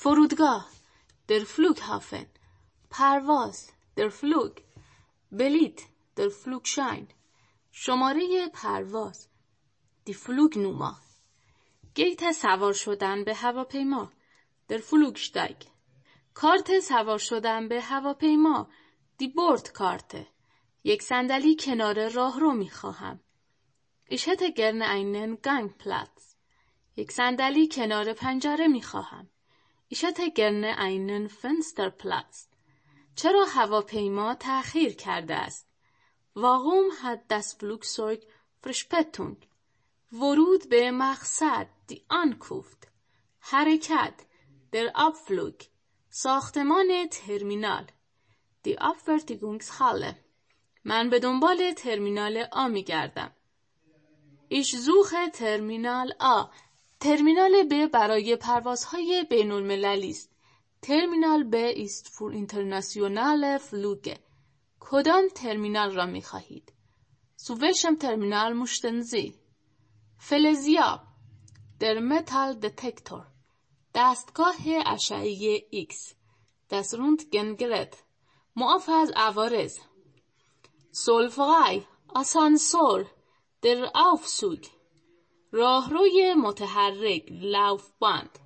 فرودگاه در فلوگهافن، پرواز در فلوگ، بلیت در فلوگشاین، شماره پرواز دی فلوگنوما، گیت سوار شدن به هواپیما در فلوگشتایگ، کارت سوار شدن به هواپیما دی بورد کارت، یک صندلی کنار راهرو میخواهم. Ich hätte gerne einen Gangplatz. یک صندلی کنار پنجره میخواهم. Ich hätte gerne einen Fensterplatz. چرا هواپیما تأخیر کرده است؟ Warum hat das Flugzeug Verspätung? ورود به مقصد die Ankunft. حرکت der Abflug. ساختمان ترمینال die Abfertigungshalle. من به دنبال ترمینال آ میگردم. Ich suche ترمینال آ. ترمینال ب برای پروازهای بین المللی است. ترمینال ب ist für internationale Flüge. کدام ترمینال را می خواهید؟ Zu welchem Terminal möchten Sie? فلزیاب der Metalldetektor. دستگاه اشعهی X. Das Röntgengerät. معاف از عوارض. Zollfrei. آسانسور در Aufzug. راهروی متحرک Laufband.